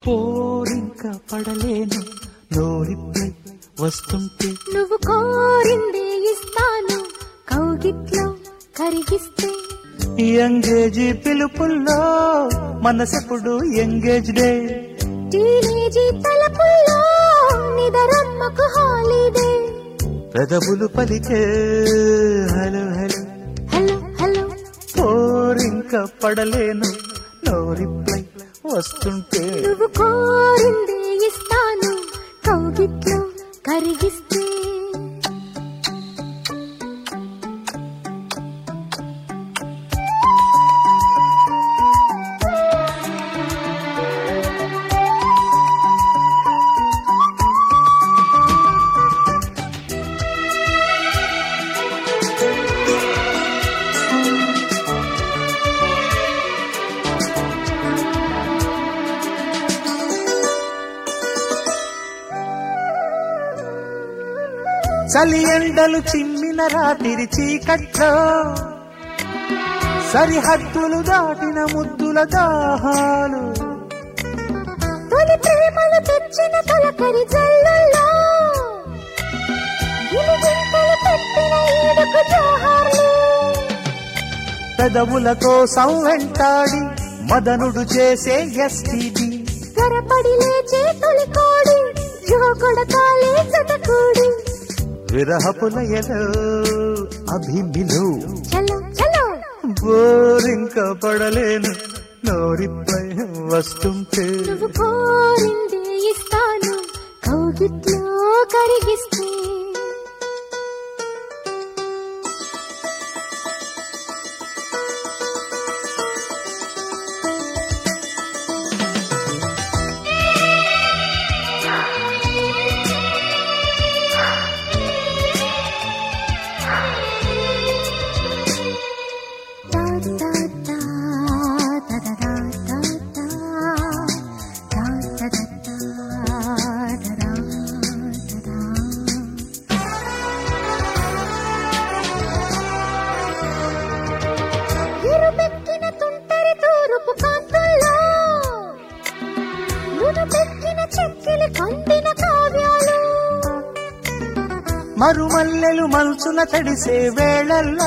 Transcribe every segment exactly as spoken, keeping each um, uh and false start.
పోరింకా పడలేను నోరిపై వస్తుంటే నువ్వు కోరిందే ఇస్తాను కౌగిట్లో కరిగిస్తే ఎంగేజీ పిలుపుల్లో మనసెప్పుడు ఎంగేజ్ డే టీనేజీ తలపుల్లో నిదరమ్మకు హాలిడే పెదవులు పలికే హలో హలో హలో హలో పోరింకా పడలేను నోరిపై వస్తుంటే నువ్వు కోరిందే ఇస్తాను కౌగిట్లో కరిగిస్తే చలి ఎండలు చిమ్మిన రాత్రి చీకట్లో సరిహద్దులు దాటిన ముద్దుల దాహాలు తొలి ప్రేమలు తెచ్చిన తొలకరి జల్లుల్లో గిలిగింతలు పెట్టిన ఈడుకు జోహార్లు పెదవులతో సంవెంటాడి మదనుడు చేసే ఎస్టీడీ గరపడి లేచే తొలి కోడి జోకొడతాలే జతకూడి విరహపులయలో అభిమిలు చలో చలో బోరింకా పడలేను నోరిపై వస్తుంటే నువ్వు కోరిందే ఇస్తాను కౌగిట్లో కరిగిస్తే ఎరుపెక్కిన తుంటరి తూరుపు కాంతుల్లో నును పెక్కిన చెక్కిలి కందిన కావ్యాలు మరుమల్లెలు మల్చున తడిసే వేళల్లో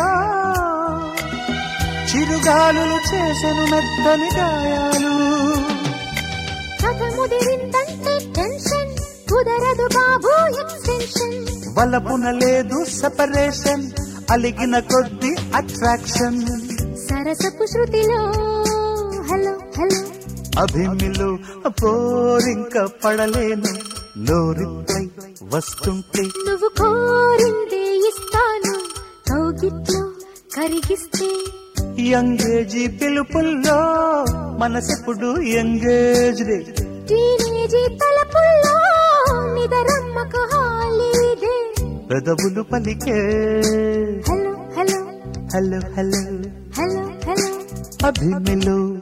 చిరుగాలులు చేసెను మెత్తని గాయాలు కథ ముదిరిందంటే టెన్షన్ కుదరదు బాబు ఎక్స్టెన్షన్ వలపున లేదు సెపరేషన్ అలిగిన కొద్ది అట్రాక్షన్ సరసపు శృతిలో హలో హలో అభిమిలు పోరింకా పడలేను నోరిపై వస్తుంటే నువ్వు కోరిందే ఇస్తాను కౌగిట్లో కరిగిస్తే ఎంగేజీ పిలుపుల్లో మనసెప్పుడు ఎంగేజ్ డే టీనేజీ తలపుల్లో నిదరమ్మకు హాలిడే పెదవులు పలికే hello hello hello hello hello hello అభిమిలు